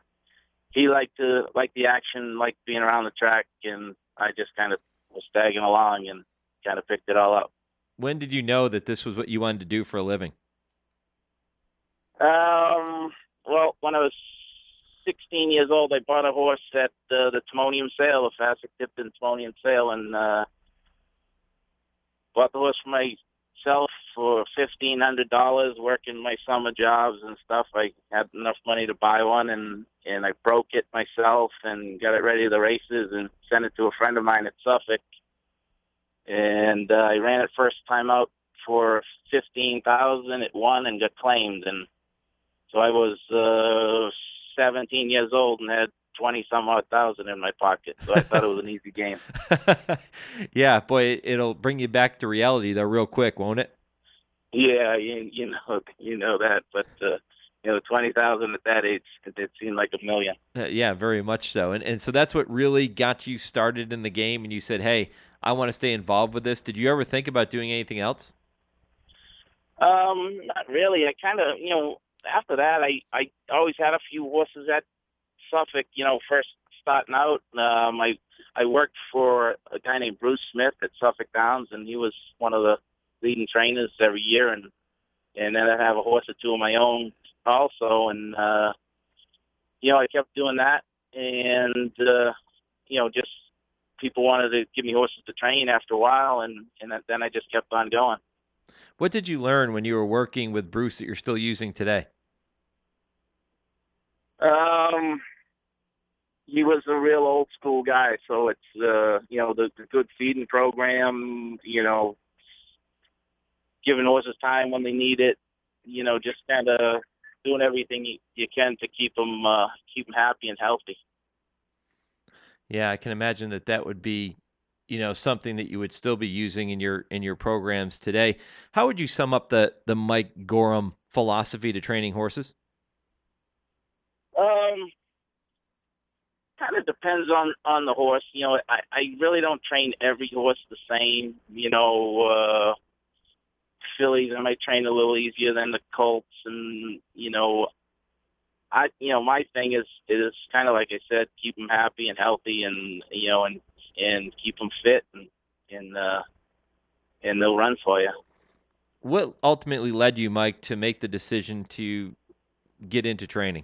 R: liked the action, liked being around the track, and I just kind of was tagging along and kind of picked it all up.
G: When did you know that this was what you wanted to do for a living?
R: Well, when I was 16 years old, I bought a horse at the Timonium sale, the Fasig-Tipton Timonium sale, and bought the horse for myself for $1,500, working my summer jobs and stuff. I had enough money to buy one, and I broke it myself and got it ready to the races and sent it to a friend of mine at Suffolk. And I ran it first time out for $15,000. It won and got claimed, and so I was 17 years old and had 20-some-odd thousand in my pocket. So I thought it was an easy game.
G: Yeah, boy, it'll bring you back to reality though, real quick, won't it?
R: Yeah, you know that, but 20,000 at that age, it seemed like $1 million.
G: Yeah, very much so. And so that's what really got you started in the game, and you said, hey, I want to stay involved with this. Did you ever think about doing anything else?
R: Not really. I kind of, after that, I always had a few horses at Suffolk, first starting out. I worked for a guy named Bruce Smith at Suffolk Downs, and he was one of the leading trainers every year. And then I'd have a horse or two of my own also. And, I kept doing that. And, just people wanted to give me horses to train after a while, and then I just kept on going.
G: What did you learn when you were working with Bruce that you're still using today?
R: He was a real old school guy, so it's the good feeding program, giving horses time when they need it, just kind of doing everything you can to keep them happy and healthy.
G: Yeah, I can imagine that would be, something that you would still be using in your programs today. How would you sum up the Mike Gorham philosophy to training horses?
R: Kind of depends on the horse. I really don't train every horse the same. Fillies I might train a little easier than the colts, and my thing is kind of like I said, keep them happy and healthy, and and keep them fit, and they'll run for you.
G: What ultimately led you, Mike, to make the decision to get into training?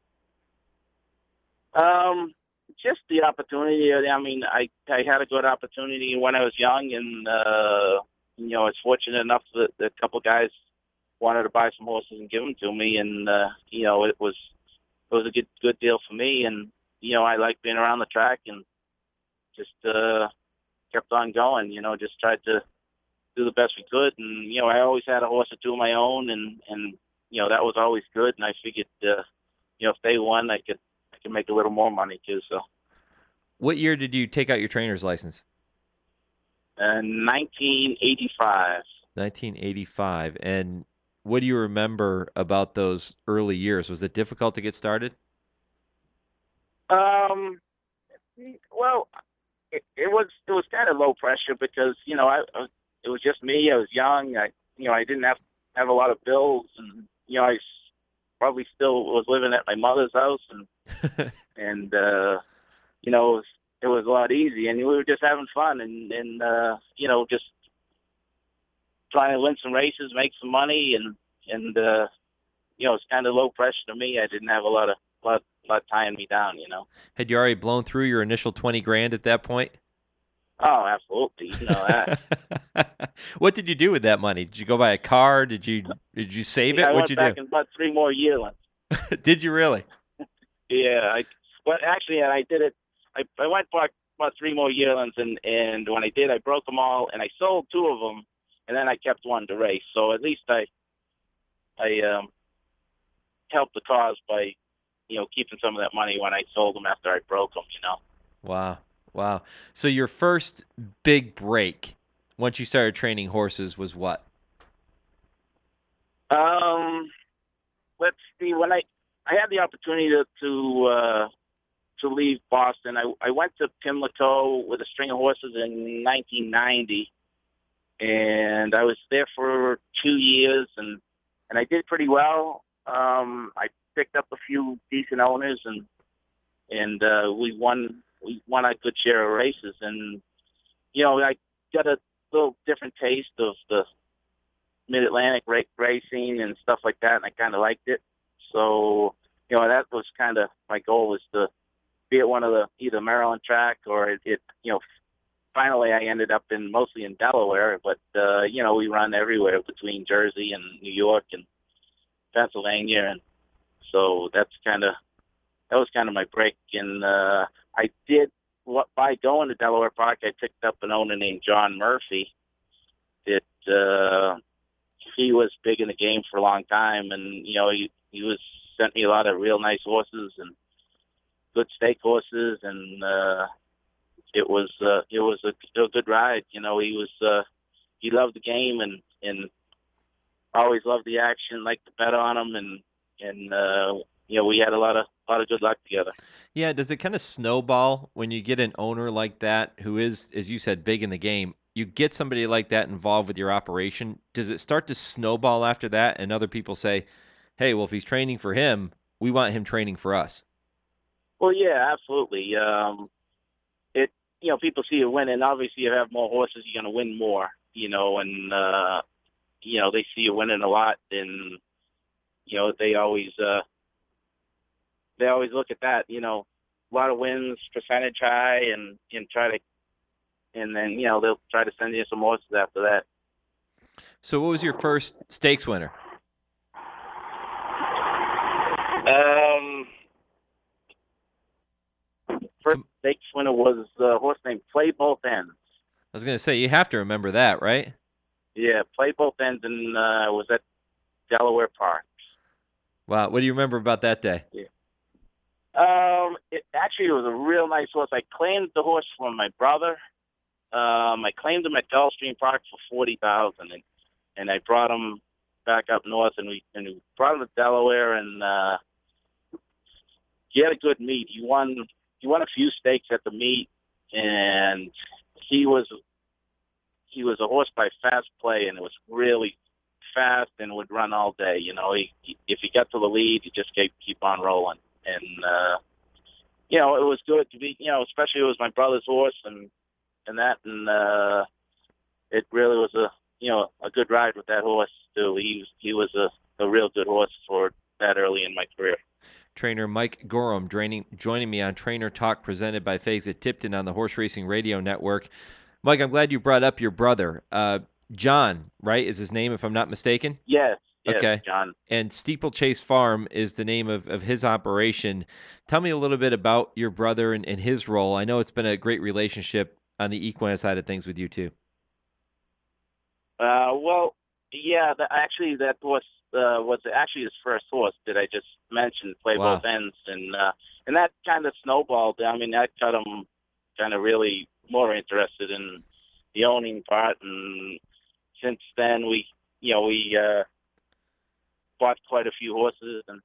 R: Just the opportunity. I mean, I had a good opportunity when I was young, and I was fortunate enough that a couple guys wanted to buy some horses and give them to me, and it was a good deal for me, and I like being around the track, and just kept on going. Just tried to do the best we could, and I always had a horse or two of my own, and that was always good, and I figured if they won, I could make a little more money too. So,
G: what year did you take out your trainer's license?
R: 1985.
G: 1985. And what do you remember about those early years? Was it difficult to get started?
R: Well, it was kind of low pressure because it was just me. I was young. I didn't have a lot of bills, and I probably still was living at my mother's house, and it was a lot easy, and we were just having fun, and just trying to win some races, make some money, and it's kind of low pressure to me. I didn't have a lot tying me down.
G: Had you already blown through your initial $20,000 at that point?
R: Oh, absolutely. You know that.
G: What did you do with that money? Did you go buy a car? Did you save it?
R: I
G: What'd
R: went
G: you
R: back
G: do?
R: and bought 3 more yearlings.
G: Did you really?
R: Yeah, I did it. I went bought 3 more yearlings, and when I did, I broke them all, and I sold 2 of them, and then I kept one to race. So at least I helped the cause by keeping some of that money when I sold them after I broke them.
G: Wow. So your first big break once you started training horses was what?
R: Let's see. When I had the opportunity to leave Boston, I went to Pimlico with a string of horses in 1990, and I was there for 2 years, and I did pretty well. I picked up a few decent owners, and we won a good share of races, and I got a little different taste of the Mid-Atlantic racing and stuff like that, and I kind of liked it. So that was kind of my goal, was to be at one of the either Maryland track or finally I ended up mostly in Delaware, but we run everywhere between Jersey and New York and Pennsylvania, and so that was kind of my break. And I did, by going to Delaware Park, I picked up an owner named John Murphy. He was big in the game for a long time, and he sent me a lot of real nice horses and good stake horses, and it was a good ride. He loved the game and always loved the action, liked to bet on them, and we had a lot of good luck together.
G: Yeah, does it kind of snowball when you get an owner like that who is, as you said, big in the game? You get somebody like that involved with your operation. Does it start to snowball after that, and other people say, hey, well, if he's training for him, we want him training for us?
R: Well, yeah, absolutely. People see you winning. Obviously, you have more horses, you're going to win more, and they see you winning a lot, and they always look at that, a lot of wins, percentage high, and try to, and then they'll try to send you some horses after that.
G: So, what was your first stakes winner?
R: First stakes winner was a horse named Play Both Ends.
G: I was going to say, you have to remember that, right?
R: Yeah, Play Both Ends, and was at Delaware Park.
G: Wow, what do you remember about that day?
R: Yeah. It was a real nice horse. I claimed the horse from my brother. I claimed him at Gulfstream Park for $40,000, and I brought him back up north, and we brought him to Delaware, and he had a good meet. He won a few stakes at the meet, and he was a horse by fast play, and it was really fast and would run all day. You know, if he got to the lead, he just keep on rolling, and you know, it was good to be, you know, especially it was my brother's horse, and it really was a good ride with that horse too. He was a real good horse for that early in my career.
G: Trainer Mike Gorham joining me on Trainer Talk presented by Fasig-Tipton on the Horse Racing Radio Network. Mike, I'm glad you brought up your brother. John, right, is his name if I'm not mistaken?
R: Yes,
G: okay.
R: John.
G: And Steeplechase Farm is the name of his operation. Tell me a little bit about your brother and his role. I know it's been a great relationship on the equine side of things with you too.
R: Well, yeah, that horse was actually his first horse that I just mentioned, Play Both Ends, and that kind of snowballed. I mean, that got him kind of really more interested in the owning part, and since then we bought quite a few horses, and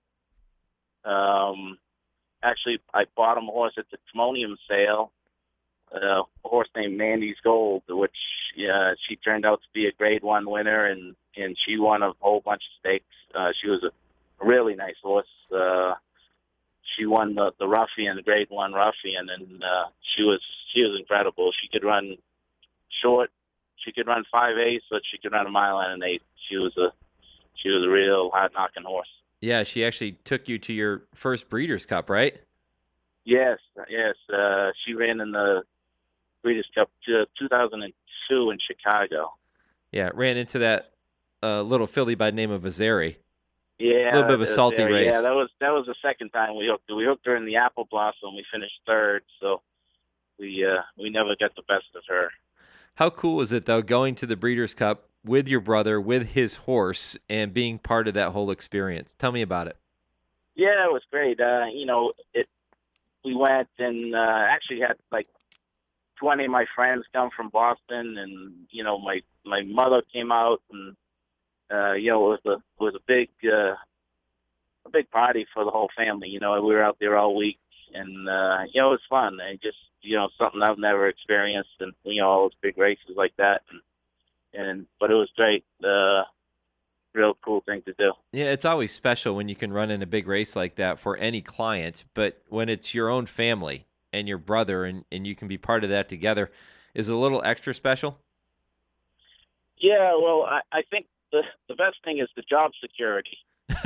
R: actually I bought him a horse at the Timonium sale. A horse named Mandy's Gold, which she turned out to be a Grade 1 winner, and she won a whole bunch of stakes. She was a really nice horse. She won the Ruffian, the Grade 1 Ruffian, and she was incredible. She could run short, she could run 5/8, but she could run a mile and an 8. She was a real hard knocking horse.
G: Yeah, she actually took you to your first Breeders' Cup, right?
R: Yes. She ran in the Breeders' Cup 2002 in Chicago.
G: Yeah, ran into that little filly by the name of Azeri.
R: Yeah,
G: a little bit of a salty race.
R: Yeah, that was the second time we hooked her. We hooked her in the Apple Blossom. We finished third, so we never got the best of her.
G: How cool is it though, going to the Breeders' Cup with your brother, with his horse, and being part of that whole experience? Tell me about it.
R: Yeah, it was great. We went and actually had like 20 of my friends come from Boston, and my mother came out, and it was a big party for the whole family. We were out there all week, and it was fun. And just something I've never experienced, and all those big races like that, but it was great. Real cool thing to do.
G: Yeah, it's always special when you can run in a big race like that for any client, but when it's your own family and your brother and you can be part of that together, is it a little extra special?
R: Yeah, well, I think the best thing is the job security.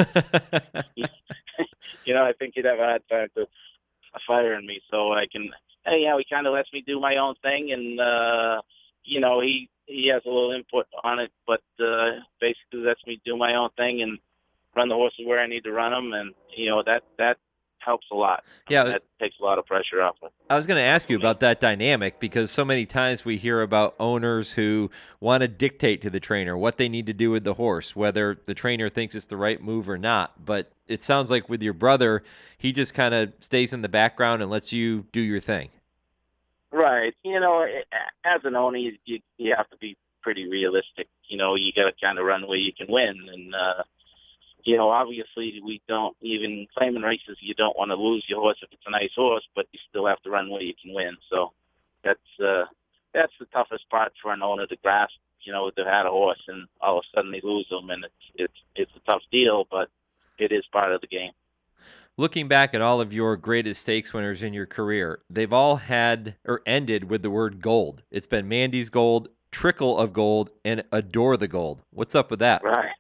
R: I think he'd have a hard time to firing me, so I can, he kind of lets me do my own thing, and, he has a little input on it, but basically lets me do my own thing and run the horses where I need to run them, and that helps a lot.
G: Yeah,
R: that takes a lot of pressure off it.
G: I was going to ask you about that dynamic, because so many times we hear about owners who want to dictate to the trainer what they need to do with the horse, whether the trainer thinks it's the right move or not. But it sounds like with your brother, he just kind of stays in the background and lets you do your thing.
R: Right. As an owner, you have to be pretty realistic. You got to kind of run where you can win. And, obviously we don't, even claiming races, you don't want to lose your horse if it's a nice horse, but you still have to run where you can win. So that's the toughest part for an owner to grasp, they've had a horse and all of a sudden they lose them, and it's a tough deal, but it is part of the game.
G: Looking back at all of your greatest stakes winners in your career, they've all had or ended with the word gold. It's been Mandy's Gold, Trickle of Gold, and Adore the Gold. What's up with that?
R: Right.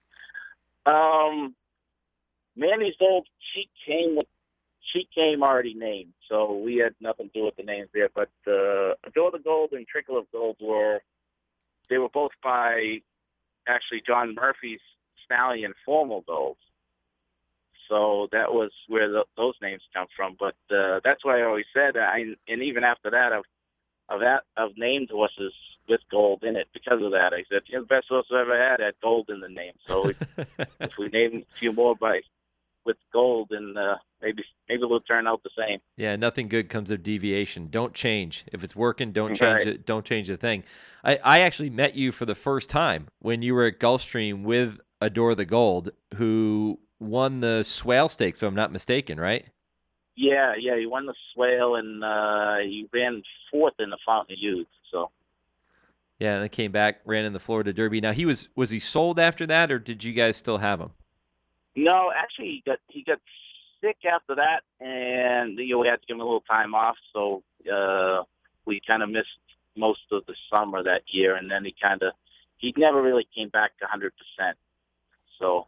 R: Mandy's Gold, she came already named, so we had nothing to do with the names there. But Adore the Gold and Trickle of Gold were both by actually John Murphy's stallion, Formal Gold. So that was where those names come from. But that's why I always said, and even after that, I've named horses with gold in it because of that. I said, the best horse I've ever had gold in the name. So if we name a few more with gold, and maybe it'll turn out the same.
G: Yeah, nothing good comes of deviation. Don't change. If it's working, don't change it. Don't change a thing. I actually met you for the first time when you were at Gulfstream with Adore the Gold, who won the Swale Stakes, if I'm not mistaken, right?
R: Yeah, he won the Swale, and he ran fourth in the Fountain of Youth. So.
G: Yeah, and then came back, ran in the Florida Derby. Now was he sold after that, or did you guys still have him?
R: No, actually, he got sick after that, and we had to give him a little time off. So we kind of missed most of the summer that year, and then he never really came back to 100%. So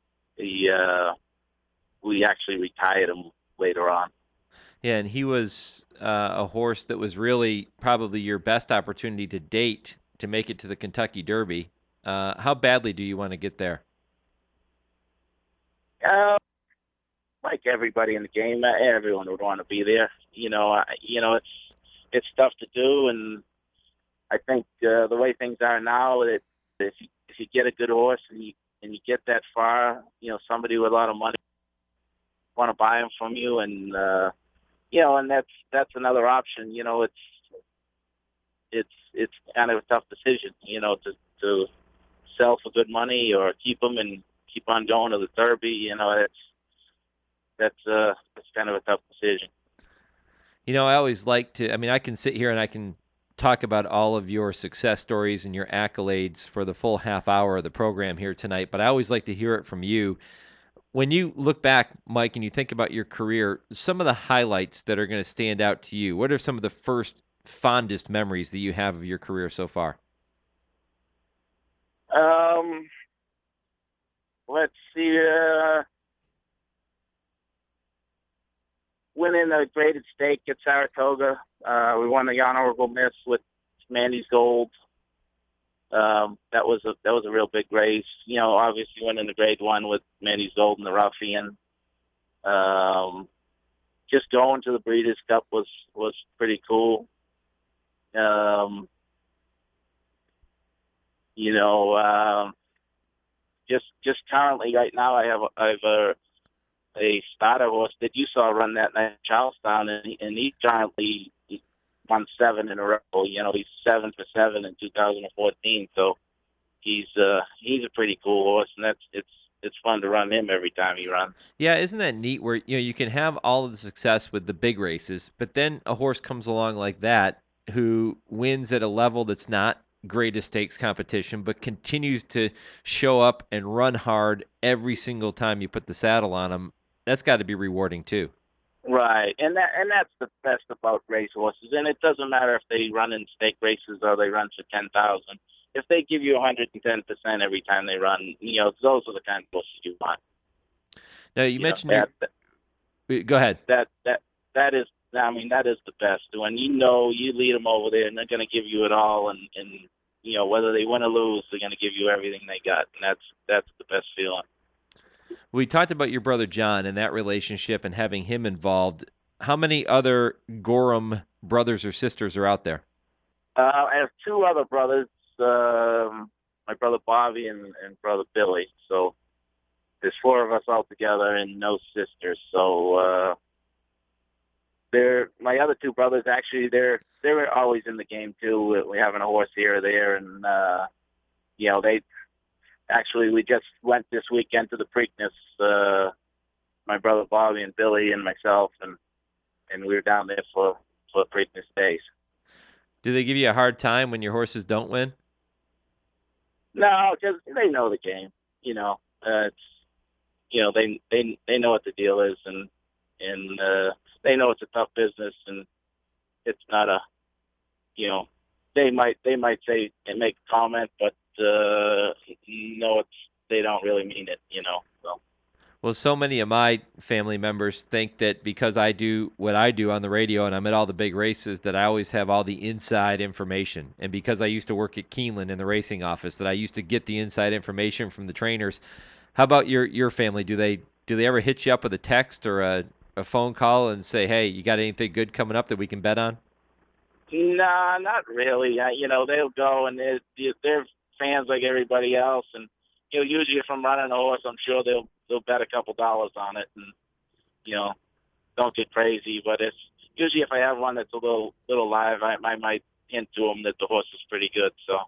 R: we actually retired him later on.
G: Yeah, and he was a horse that was really probably your best opportunity to date to make it to the Kentucky Derby. How badly do you want to get there?
R: Like everybody in the game, everyone would want to be there. It's tough to do, and I think the way things are now, that if you get a good horse and you get that far, somebody with a lot of money want to buy him from you, and and that's another option. It's kind of a tough decision, to sell for good money or keep them and keep on going to the Derby. That's kind of a tough decision.
G: I always like to. I mean, I can sit here and I can talk about all of your success stories and your accolades for the full half hour of the program here tonight, but I always like to hear it from you. When you look back, Mike, and you think about your career, some of the highlights that are going to stand out to you, what are some of the first fondest memories that you have of your career so far?
R: Let's see. Winning the graded stake at Saratoga. We won the Honorable Miss with Mandy's Gold. That was a real big race. Obviously winning the Grade 1 with Mandy's Gold and the Ruffian. Just going to the Breeders' Cup was pretty cool. Just currently right now, I have a starter horse that you saw run that night in Charlestown, and he currently won 7 in a row. He's 7 for 7 in 2014, so he's a pretty cool horse, and it's fun to run him every time he runs.
G: Yeah, isn't that neat? Where you can have all of the success with the big races, but then a horse comes along like that who wins at a level that's not greatest stakes competition, but continues to show up and run hard every single time you put the saddle on him. That's got to be rewarding too.
R: Right, and that's the best about race horses. And it doesn't matter if they run in stake races or they run for 10,000. If they give you 110% every time they run, those are the kind of horses you want.
G: Now you mentioned go ahead.
R: That is the best. When you lead them over there and they're going to give you it all, and whether they win or lose, they're going to give you everything they got, and that's the best feeling.
G: We talked about your brother John and that relationship and having him involved. How many other Gorham brothers or sisters are out there?
R: I have 2 other brothers, my brother Bobby and brother Billy. So there's 4 of us all together and no sisters. So my other 2 brothers, actually, they were always in the game too. We're having a horse here or there, and we just went this weekend to the Preakness, my brother Bobby and Billy and myself, and we were down there for Preakness days.
G: Do they give you a hard time when your horses don't win?
R: No, because they know the game. They know what the deal is, and they know it's a tough business, and it's not a, they might say and make a comment, but they don't really mean it, So.
G: Well, so many of my family members think that because I do what I do on the radio and I'm at all the big races, that I always have all the inside information. And because I used to work at Keeneland in the racing office, that I used to get the inside information from the trainers. How about your family? Do they ever hit you up with a text or a phone call and say, hey, you got anything good coming up that we can bet on?
R: No, not really. They'll go, and they're fans like everybody else. And, usually if I'm running a horse, I'm sure they'll they'll bet a couple dollars on it, and don't get crazy. But it's usually if I have one that's a little live, I might hint to them that the horse is pretty good. So.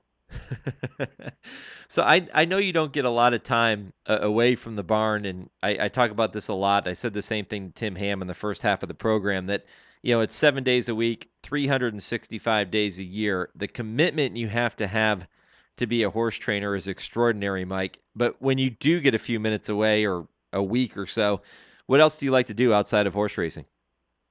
G: So I know you don't get a lot of time away from the barn, and I talk about this a lot. I said the same thing to Tim Ham in the first half of the program, that it's 7 days a week, 365 days a year. The commitment you have to be a horse trainer is extraordinary, Mike. But when you do get a few minutes away, or a week or so, what else do you like to do outside of horse racing?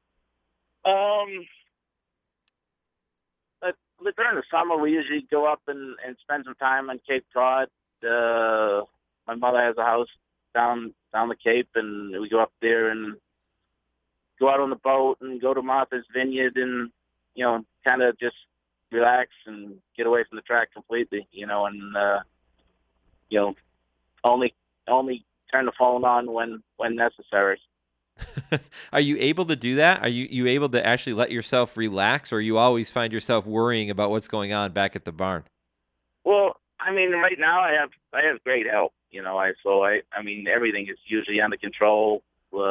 R: During the summer, we usually go up and spend some time on Cape Cod. My mother has a house down the Cape, and we go up there and go out on the boat and go to Martha's Vineyard and, kind of just relax and get away from the track completely, and, only turn the phone on when necessary.
G: Are you able to do that? Are you able to actually let yourself relax, or you always find yourself worrying about what's going on back at the barn?
R: Well, I mean, right now I have great help. Everything is usually under control.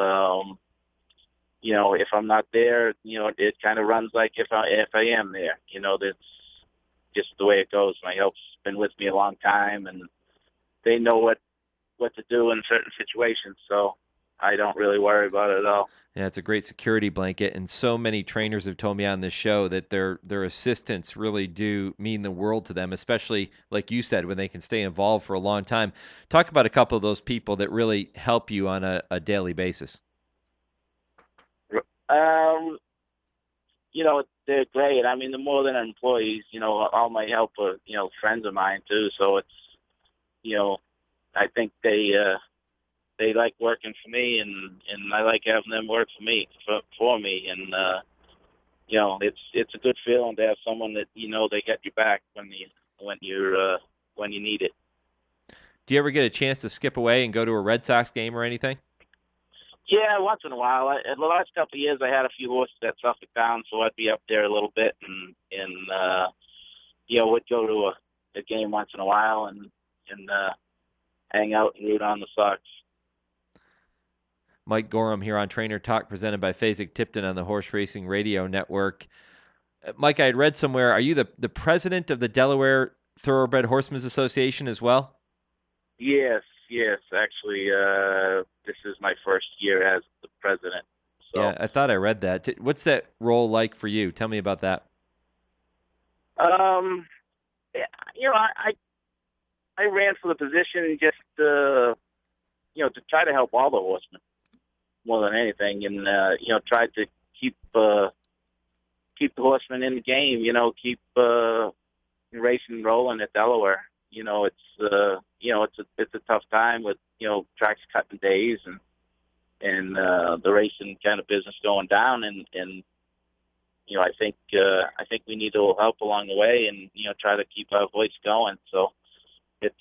R: If I'm not there, it kind of runs like if I am there. That's just the way it goes. My help's been with me a long time, and they know what to do in certain situations. So I don't really worry about it at all.
G: Yeah, it's a great security blanket, and so many trainers have told me on this show that their assistants really do mean the world to them, especially, like you said, when they can stay involved for a long time. Talk about a couple of those people that really help you on a daily basis.
R: They're great. I mean, they're more than employees. All my help are, friends of mine too. So it's, I think they like working for me, and I like having them work for me, and it's a good feeling to have someone that they get you back when you need it.
G: Do you ever get a chance to skip away and go to a Red Sox game or anything?
R: Yeah, once in a while. The last couple of years, I had a few horses at Suffolk Downs, so I'd be up there a little bit, and would go to a game once in a while and hang out and root on the Sox.
G: Mike Gorham here on Trainer Talk, presented by Fasig-Tipton on the Horse Racing Radio Network. Mike, I had read somewhere, are you the president of the Delaware Thoroughbred Horsemen's Association as well?
R: Yes. Actually, this is my first year as the president. So.
G: Yeah, I thought I read that. What's that role like for you? Tell me about that.
R: I ran for the position just to try to help all the horsemen more than anything, and tried to keep the horsemen in the game. Keep racing rolling at Delaware. It's a tough time with tracks cutting days and the racing kind of business going down, and I think we need a little help along the way, and try to keep our voice going. So it's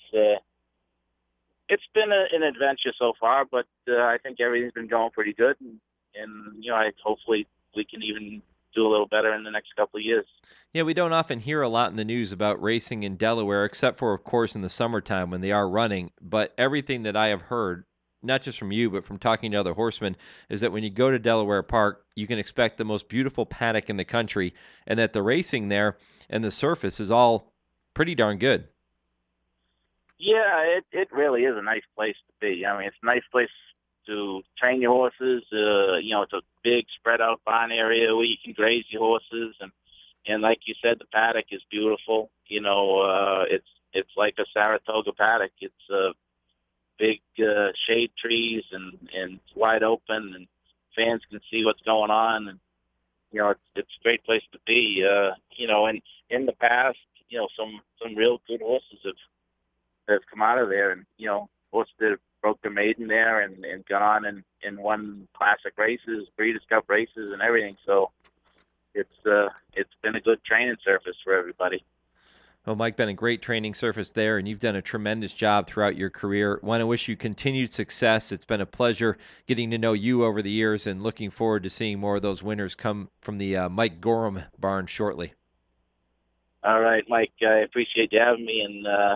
R: been an adventure so far, but I think everything's been going pretty good, and hopefully we can even do a little better in the next couple of years.
G: Yeah, we don't often hear a lot in the news about racing in Delaware, except for, of course, in the summertime when they are running. But everything that I have heard, not just from you, but from talking to other horsemen, is that when you go to Delaware Park, you can expect the most beautiful paddock in the country, and that the racing there and the surface is all pretty darn good.
R: Yeah, it really is a nice place to be. I mean, it's a nice place to train your horses. It's a big spread out barn area where you can graze your horses, and like you said, the paddock is beautiful. It's like a Saratoga paddock. It's big shade trees and it's wide open, and fans can see what's going on, and it's a great place to be. And in the past, some real good horses have come out of there, and horses that broke their maiden there and gone on and won classic races, Breeders' Cup races, and everything. So it's been a good training surface for everybody.
G: Well, Mike, been a great training surface there, and you've done a tremendous job throughout your career. Want to wish you continued success. It's been a pleasure getting to know you over the years, and looking forward to seeing more of those winners come from the Mike Gorham barn shortly.
R: All right, Mike, I appreciate you having me, and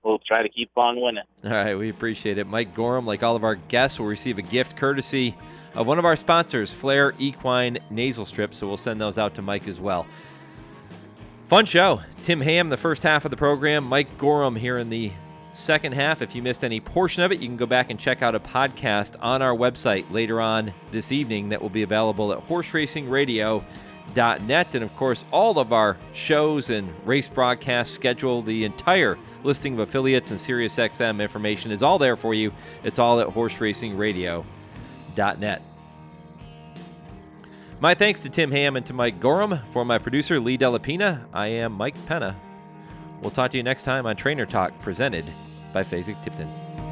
R: we'll try to keep on winning.
G: All right, we appreciate it. Mike Gorham, like all of our guests, will receive a gift courtesy of one of our sponsors, Flair Equine Nasal Strips, so we'll send those out to Mike as well. Fun show. Tim Ham, the first half of the program. Mike Gorham here in the second half. If you missed any portion of it, you can go back and check out a podcast on our website later on this evening that will be available at horseracingradio.net. And, of course, all of our shows and race broadcast schedule, the entire listing of affiliates and SiriusXM information is all there for you. It's all at horseracingradio.net. My thanks to Tim Ham and to Mike Gorham. For my producer, Lee Delapina, I am Mike Penna. We'll talk to you next time on Trainer Talk, presented by Fasig Tipton.